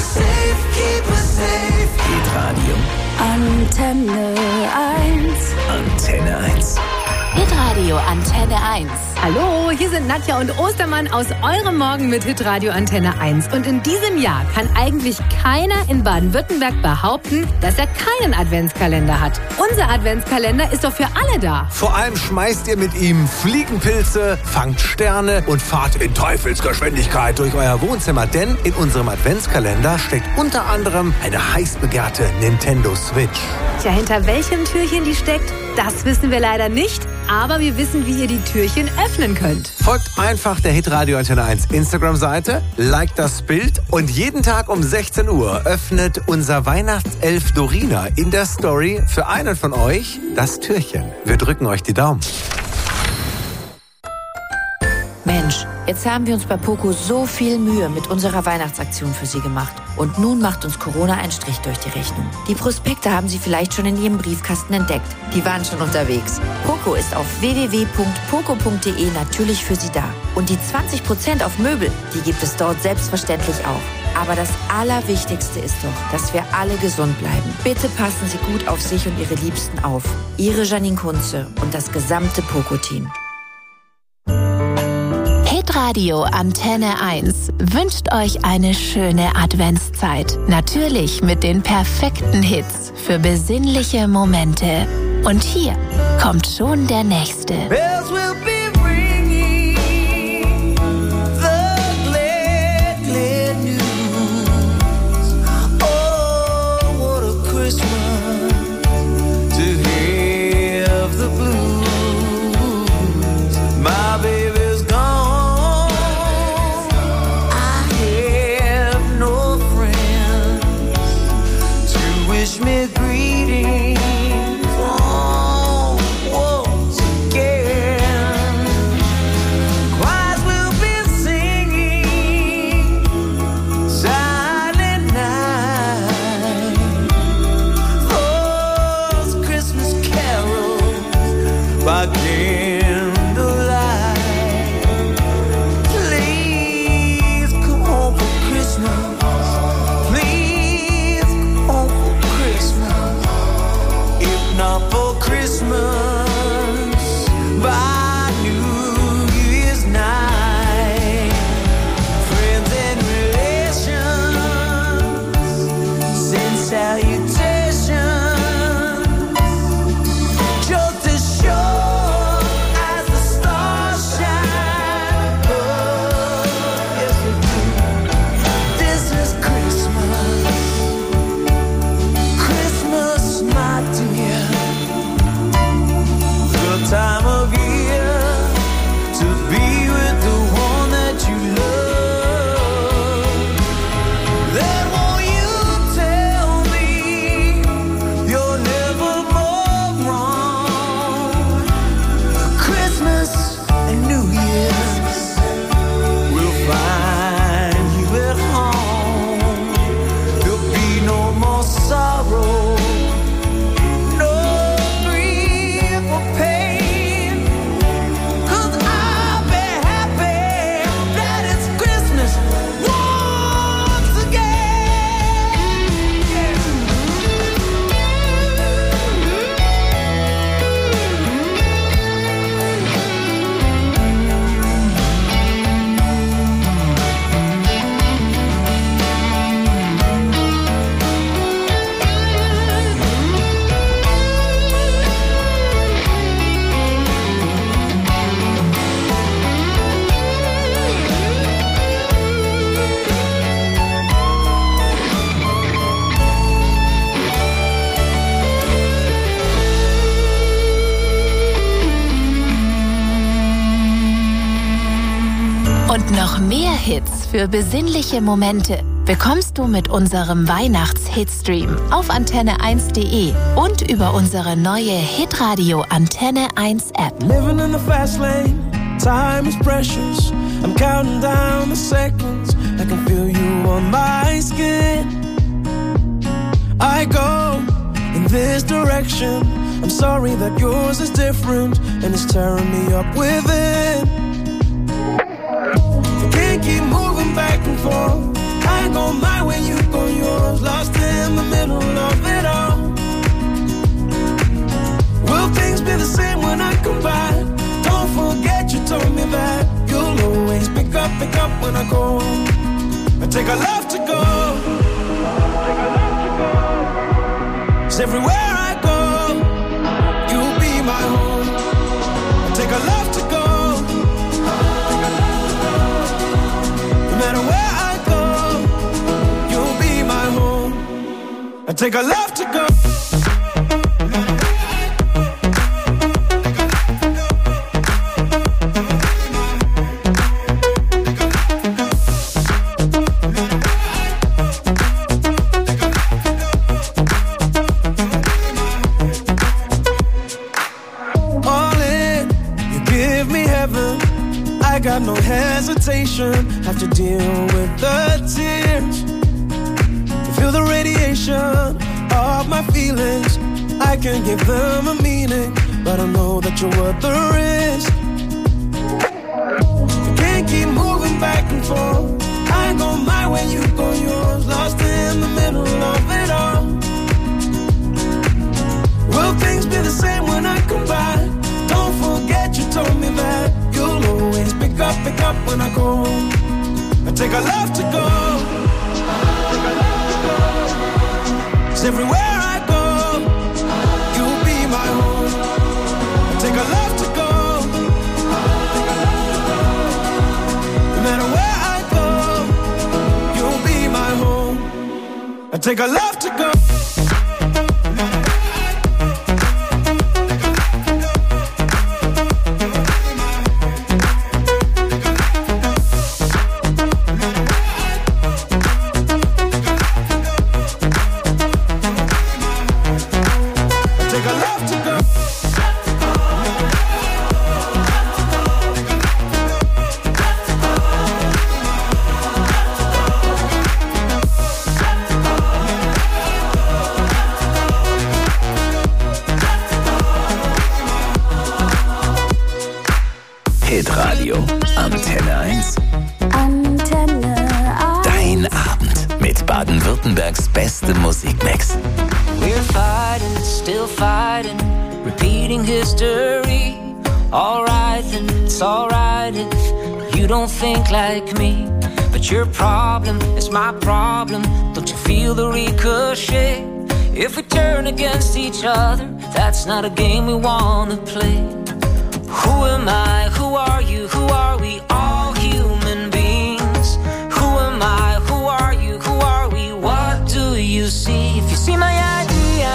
safe, keep us safe. Hitradio Antenne 1. Antenne 1. Hitradio Antenne 1. Hallo, hier sind Nadja und Ostermann aus eurem Morgen mit Hitradio Antenne 1. Und in diesem Jahr kann eigentlich keiner in Baden-Württemberg behaupten, dass er keinen Adventskalender hat. Unser Adventskalender ist doch für alle da. Vor allem schmeißt ihr mit ihm Fliegenpilze, fangt Sterne und fahrt in Teufelsgeschwindigkeit durch euer Wohnzimmer. Denn in unserem Adventskalender steckt unter anderem eine heiß begehrte Nintendo Switch. Tja, hinter welchem Türchen die steckt, das wissen wir leider nicht. Aber wir wissen, wie ihr die Türchen öffnen könnt. Folgt einfach der Hitradio Antenne 1 Instagram-Seite, liked das Bild und jeden Tag um 16 Uhr öffnet unser Weihnachtself Dorina in der Story für einen von euch das Türchen. Wir drücken euch die Daumen. Mensch, jetzt haben wir uns bei Poco so viel Mühe mit unserer Weihnachtsaktion für Sie gemacht. Und nun macht uns Corona einen Strich durch die Rechnung. Die Prospekte haben Sie vielleicht schon in Ihrem Briefkasten entdeckt. Die waren schon unterwegs. Poco ist auf www.poco.de natürlich für Sie da. Und die 20% auf Möbel, die gibt es dort selbstverständlich auch. Aber das Allerwichtigste ist doch, dass wir alle gesund bleiben. Bitte passen Sie gut auf sich und Ihre Liebsten auf. Ihre Janine Kunze und das gesamte Poco-Team. Hitradio Antenne 1 wünscht euch eine schöne Adventszeit. Natürlich mit den perfekten Hits für besinnliche Momente. Und hier kommt schon der nächste. Bells will be ringing, the glad, glad news. Oh, what a Christmas to have the blues. My baby's gone. Wish me greetings once again. Choirs will be singing silent night. Those Christmas carols by candlelight. Please come home for Christmas. Not for Christmas, by New Year's night. Friends and relations send salutations, just as sure as the stars shine above. Yes, they do. This is Christmas, Christmas, my dear. Time of year to be with the one that you love. Then won't you tell me you're never more wrong? Christmas and New Year's will find you at home. There'll be no more sorrow, no grief or pain. Und noch mehr Hits für besinnliche Momente bekommst du mit unserem Weihnachts-Hitstream auf antenne1.de und über unsere neue Hitradio Antenne 1 App. Living in the fast lane, time is precious. I'm counting down the seconds. I can feel you on my skin. I go in this direction. I'm sorry that yours is different and it's tearing me up within. Can't keep moving back and forth. I go my way, you go told me that you'll always pick up when I call. I take a love to go. 'Cause everywhere I go, you'll be my home. I take a love to go. No matter where I go, you'll be my home. I take a love to go. Got no hesitation, have to deal with the tears. Feel the radiation of my feelings. I can give them a meaning, but I know that you're worth the risk. You can't keep moving back and forth. I go my way, you go yours. Lost in the middle of it all. Will things be the same when I come back? Don't forget you told me that you'll always pick up when I call. I take a love to go. 'Cause everywhere I go, you'll be my home. I take a love to go. No matter where I go, you'll be my home. I take a love to go. Hitradio Antenne 1. Antenne 1. Dein Abend mit Baden-Württembergs bestem Musikmix. We're fighting, still fighting, repeating history. Alright then, it's alright if you don't think like me. But your problem is my problem. Don't you feel the ricochet? If we turn against each other, that's not a game we wanna play. Who am I? Who are you? Who are we? All human beings. Who am I? Who are you? Who are we? What do you see? If you see my ID,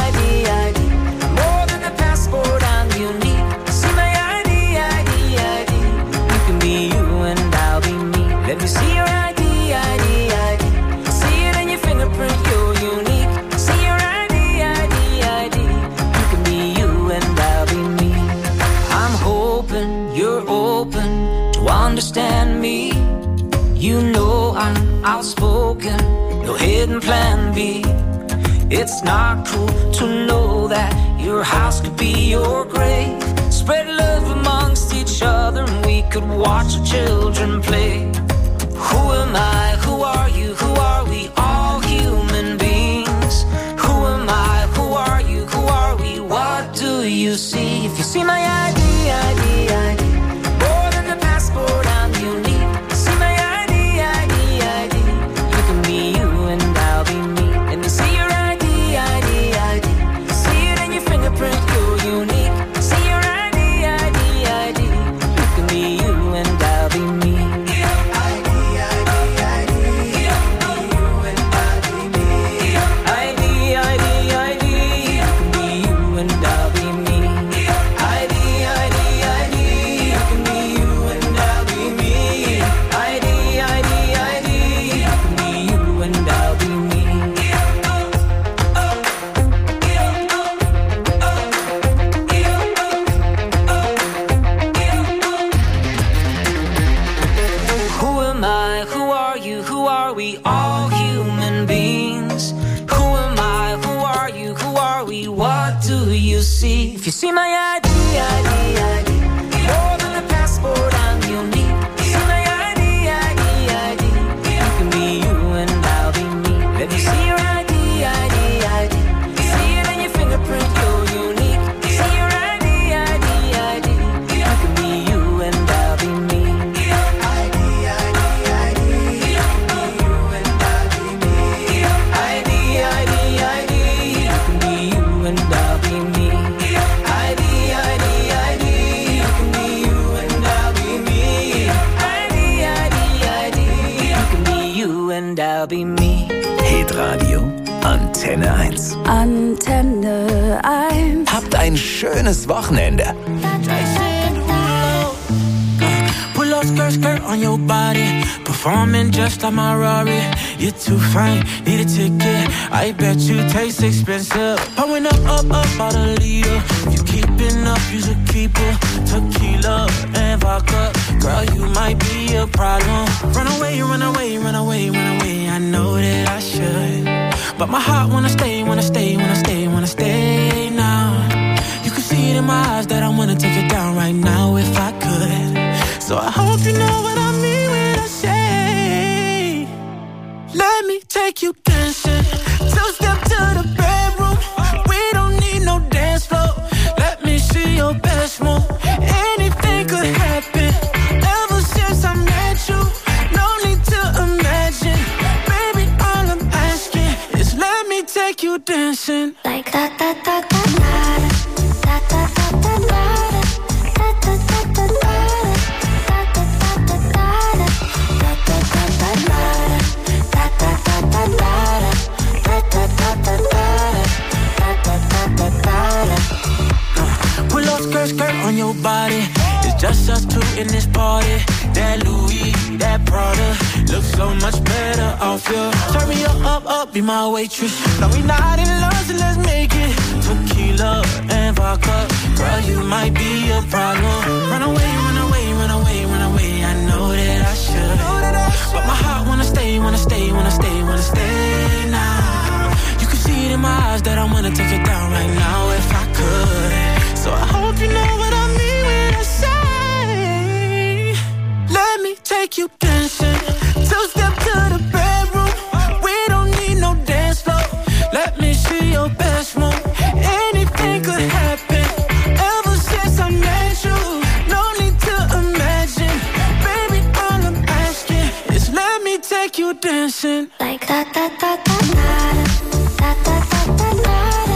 more than a passport, I'm unique. See my ID, you can be you and I'll be me. Let me see your ID, see it in your fingerprint, you're unique. See your ID, you can be you and I'll be me. I'm hoping you're open to understand me. You know I'm outspoken, no hidden plan B. It's not cool to know that your house could be your grave. Spread love amongst each other and we could watch our children play. Who am I? Who are you? Who are we? All human beings. Who am I? Who are you? Who are we? What do you see? If you see my ID, more than a passport, I'm unique. See my ID, you can be you and I'll be me. Let me see your ID, see it in your fingerprint, you're unique. See your ID, you can be you and I'll be me. If you see my ID, more than a passport, I'm unique. See my ID, you can be you and I'll be me. Let me see your ID, see it in your fingerprint, you're unique. See your ID, you can be you and I'll be me. I'll be me. Hitradio Antenne 1. Antenne 1. Habt ein schönes Wochenende. Pull up skirt, skirt on your body. Performing just like my Rari. You're too fine, need a ticket. I bet you taste expensive. Pouring up, about a liter. If you keeping up, you should keep it. Tequila and vodka. Girl, you might be a problem. Run away, run away, run away, run away. I know that I should, but my heart wanna stay, wanna stay, wanna stay, wanna stay now. You can see it in my eyes that I wanna take it down right now if I could. So I hope you know what I mean when I say, let me take you dancing. Two-step to the bedroom. We don't need no dance floor. Let me see your best move. Anything could happen. Ever since I met you, no need to imagine. Baby, all I'm asking is let me take you dancing. Like da da da da da da da da da da. Pull up skirt, skirt on your body. It's just us two in this party. That Louis, that Prada looks so much better off you. Turn me up, be my waitress. No, we not in love, so let's make it. Tequila and vodka. Girl, you might be a problem. Run away, run away, run away, run away. I know that I should, but my heart wanna stay, wanna stay, wanna stay, wanna stay now. You can see it in my eyes that I wanna take it down right now if I could. So I hope you know what I mean when I say, let me take you dancing. Two-step to the bedroom. We don't need no dance floor. Let me see your best move. Anything could happen. Ever since I met you, no need to imagine. Baby, all I'm asking is let me take you dancing. Like da da da da da da da da da.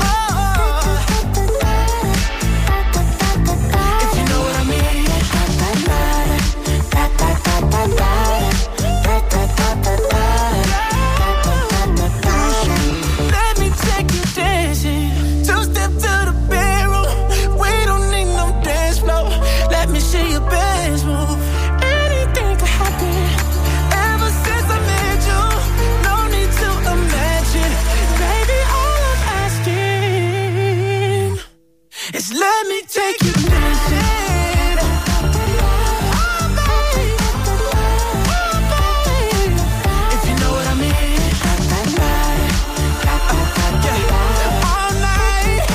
Let me take you dancing. Oh, baby. Oh, baby. If you know what I mean. Yeah. All night.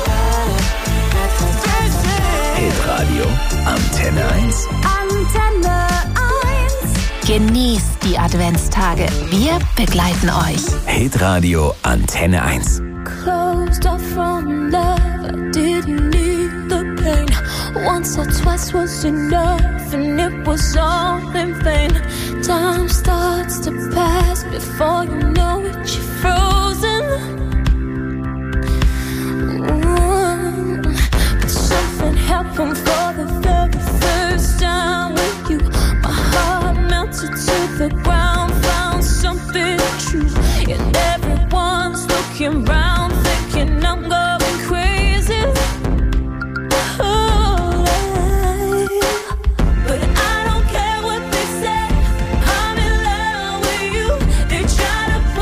Dancing. Hitradio Antenne 1. Antenne 1. Genießt die Adventstage. Wir begleiten euch. Hitradio Antenne 1. Closed off from love, I didn't need the pain. Once or twice was enough, and it was all in vain. Time starts to pass before you know it, you're frozen. But something happened for the very first time with you. My heart melted to the ground, found something true, and everyone's looking round, thinking I'm going crazy. Oh, but I don't care what they say. I'm in love with you. They try to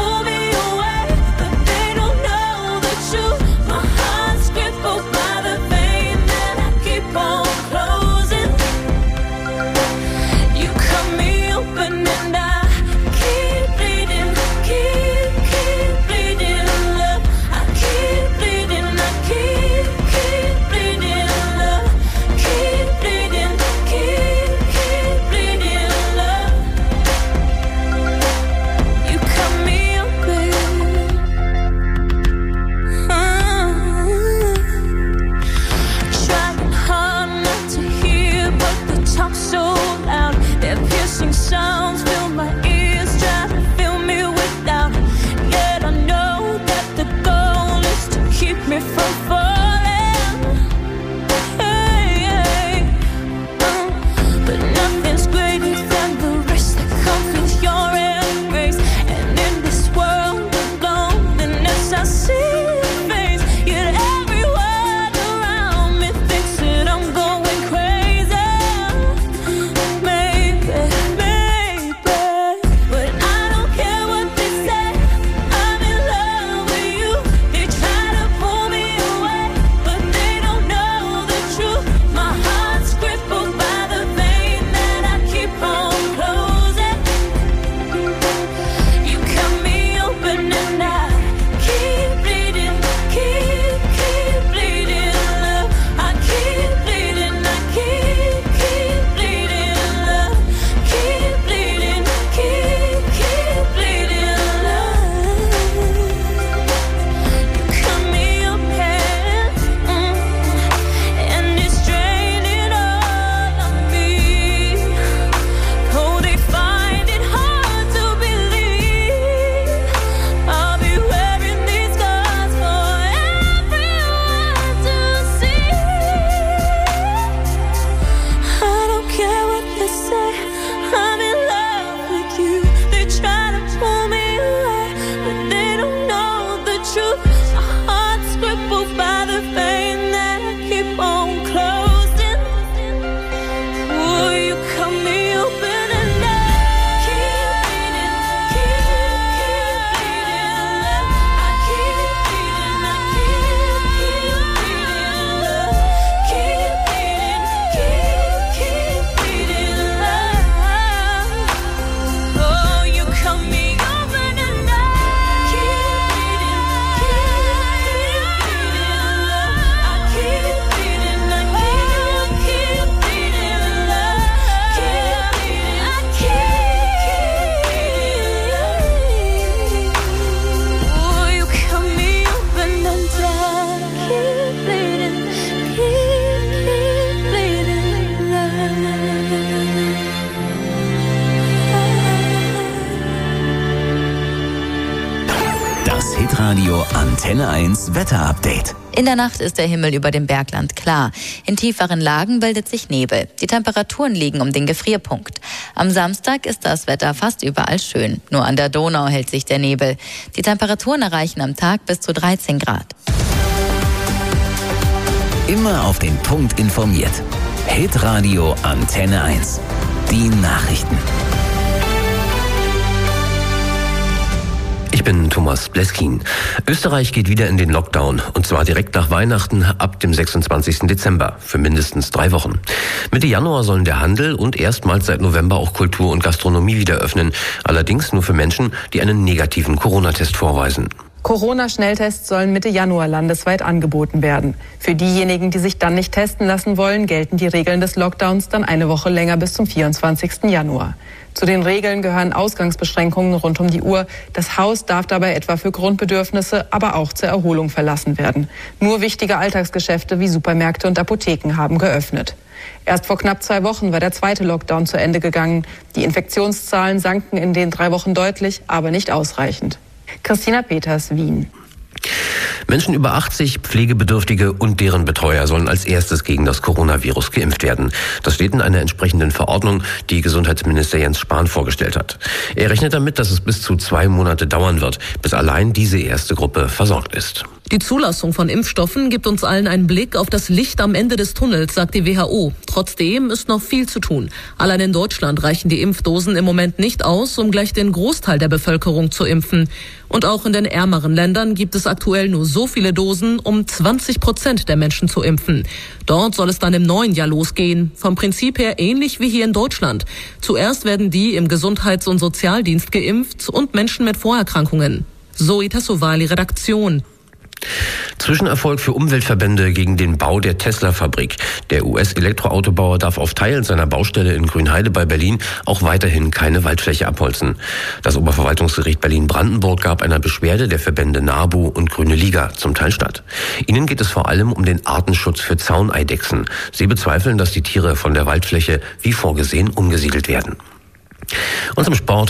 Das Hitradio Antenne 1 Wetterupdate. In der Nacht ist der Himmel über dem Bergland klar. In tieferen Lagen bildet sich Nebel. Die Temperaturen liegen um den Gefrierpunkt. Am Samstag ist das Wetter fast überall schön. Nur an der Donau hält sich der Nebel. Die Temperaturen erreichen am Tag bis zu 13 Grad. Immer auf den Punkt informiert. Hitradio Antenne 1. Die Nachrichten. Ich bin Thomas Bleskin. Österreich geht wieder in den Lockdown, und zwar direkt nach Weihnachten ab dem 26. Dezember für mindestens 3 Wochen. Mitte Januar sollen der Handel und erstmals seit November auch Kultur und Gastronomie wieder öffnen, allerdings nur für Menschen, die einen negativen Corona-Test vorweisen. Corona-Schnelltests sollen Mitte Januar landesweit angeboten werden. Für diejenigen, die sich dann nicht testen lassen wollen, gelten die Regeln des Lockdowns dann eine Woche länger bis zum 24. Januar. Zu den Regeln gehören Ausgangsbeschränkungen rund um die Uhr. Das Haus darf dabei etwa für Grundbedürfnisse, aber auch zur Erholung verlassen werden. Nur wichtige Alltagsgeschäfte wie Supermärkte und Apotheken haben geöffnet. Erst vor knapp 2 Wochen war der zweite Lockdown zu Ende gegangen. Die Infektionszahlen sanken in den 3 Wochen deutlich, aber nicht ausreichend. Christina Peters, Wien. Menschen über 80, Pflegebedürftige und deren Betreuer sollen als erstes gegen das Coronavirus geimpft werden. Das steht in einer entsprechenden Verordnung, die Gesundheitsminister Jens Spahn vorgestellt hat. Er rechnet damit, dass es bis zu 2 Monate dauern wird, bis allein diese erste Gruppe versorgt ist. Die Zulassung von Impfstoffen gibt uns allen einen Blick auf das Licht am Ende des Tunnels, sagt die WHO. Trotzdem ist noch viel zu tun. Allein in Deutschland reichen die Impfdosen im Moment nicht aus, um gleich den Großteil der Bevölkerung zu impfen. Und auch in den ärmeren Ländern gibt es aktuell nur so viele Dosen, um 20% der Menschen zu impfen. Dort soll es dann im neuen Jahr losgehen. Vom Prinzip her ähnlich wie hier in Deutschland. Zuerst werden die im Gesundheits- und Sozialdienst geimpft und Menschen mit Vorerkrankungen. Zoe Tassovali, Redaktion. Zwischenerfolg für Umweltverbände gegen den Bau der Tesla-Fabrik. Der US-Elektroautobauer darf auf Teilen seiner Baustelle in Grünheide bei Berlin auch weiterhin keine Waldfläche abholzen. Das Oberverwaltungsgericht Berlin-Brandenburg gab einer Beschwerde der Verbände NABU und Grüne Liga zum Teil statt. Ihnen geht es vor allem um den Artenschutz für Zauneidechsen. Sie bezweifeln, dass die Tiere von der Waldfläche wie vorgesehen umgesiedelt werden. Und zum Sport.